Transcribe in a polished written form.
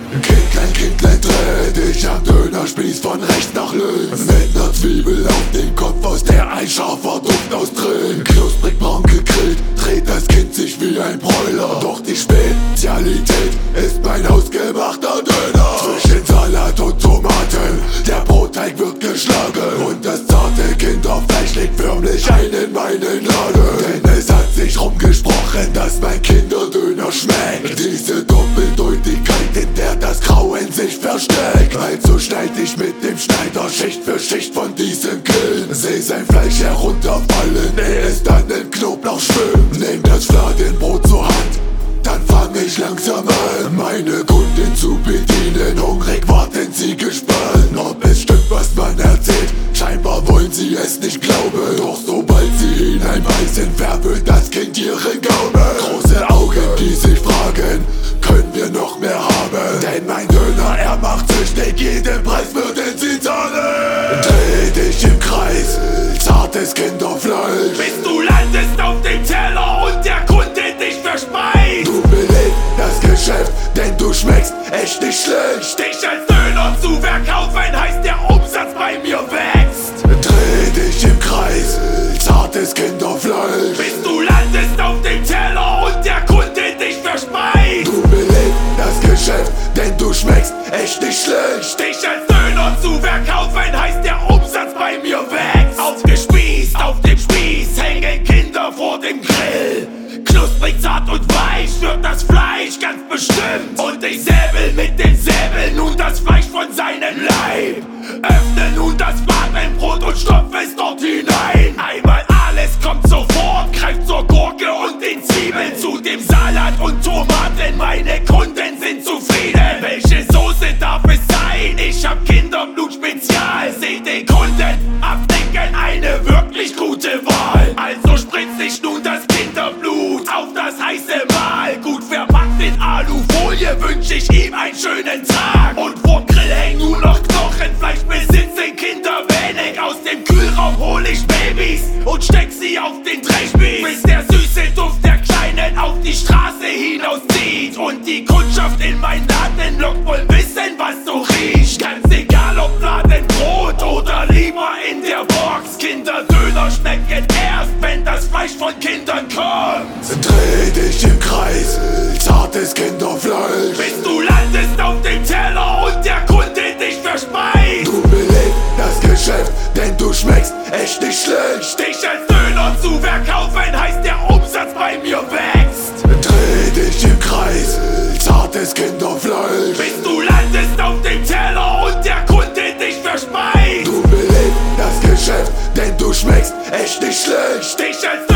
Kindlein, dreh dich am Dönerspieß von rechts nach links. Mit ner Zwiebel auf den Kopf, aus der ein scharfer Duft austritt. Knusprig braun gegrillt, dreht das Kind sich wie ein Broiler. Doch die Spezialität ist mein hausgemachter Döner. Zwischen Salat und Tomaten, der Brotteig wird geschlagen. Und das zarte Kinderfleisch legt förmlich ein in meinen Laden. Denn es hat sich rumgesprochen, dass mein Kinderdöner schmeckt. Diese Doppeldeutigkeit, in der das Grauen sich versteckt. Also schneid ich mit dem Schneider Schicht für Schicht von diesem Kind. Seh sein Fleisch herunterfallen, ehe es dann in Knoblauch schwimmt. Nehm das Fladenbrot zur Hand, dann fang ich langsam an, meine Kundin zu bedienen. Hungrig warten sie gespannt, ob es stimmt, was man erzählt. Scheinbar wollen sie es nicht glauben. Doch sobald sie hineinbeißen, verwöhnt das Kind ihren Gaumen. Große Augen, die sich fragen, können wir noch mehr haben? Denn mein Döner, er macht süchtig, jeden Preis würden sie zahlen. Dreh dich im Kreis, zartes Kinderfleisch, bis du landest auf dem Teller und der Kunde dich verspeist. Du belebst das Geschäft, denn du schmeckst echt nicht schlecht. Dich als Döner zu verkaufen, heißt der Umsatz bei mir wächst. Dreh dich im Kreis, zartes Kinderfleisch, bis du landest auf dem Teller und der Kunde dich verspeist. Du belebst das Geschäft, denn du schmeckst echt nicht schlecht. Dich als Döner zu verkaufen, heißt der Umsatz bei mir wächst. Aufgespießt, auf dem Spieß hängen Kinder vor dem Grill. Knusprig, zart und weich wird das Fleisch ganz bestimmt. Und ich säbel mit dem Säbel nun das Fleisch von seinem Leib. Öffne nun das Fladenbrot und stopf es dort hinein. Einmal alles kommt sofort, greift zur Gurke und den Zwiebeln, zu dem Salat und Tomaten. Meine Kunden sind zufrieden. Welche Soße darf es sein? Ich hab Kinderblut Spezial. Seht den Kunden abdecken, eine wirklich gute Wahl. Also spritz ich nun das Kinderblut auf das heiße Mahl. Gut verpackt in Alufolie wünsch ich ihm einen schönen Tag. Und vorm Grill hängt nur noch Knochenfleisch, besitzen Kinder wenig. Aus dem Kühlraum hol ich Babys und steck sie auf den Drehspieß, bis der süße Duft der Kleinen auf die Straße hinauszieht. Und die Kundschaft in mein Laden lockt wohl wissen, was so riecht. Ganz egal ob Fladenbrot oder lieber in der Box. Kinderdöner schmecken erst, wenn das Fleisch von Kindern kommt. Dreh dich im Kreis, zartes Kinderfleisch, bis du landest auf dem Teller und der Kunde dich verspeist. Du belebst das Geschäft, denn du schmeckst echt nicht schlecht. Dich als Döner zu verkaufen, heißt der Umsatz bei mir wächst. Dreh dich im Kreis, zartes Kinderfleisch, bis du landest auf dem Teller und der Kunde dich verspeist. Du belebst das Geschäft, denn du schmeckst echt nicht schlecht. Dich als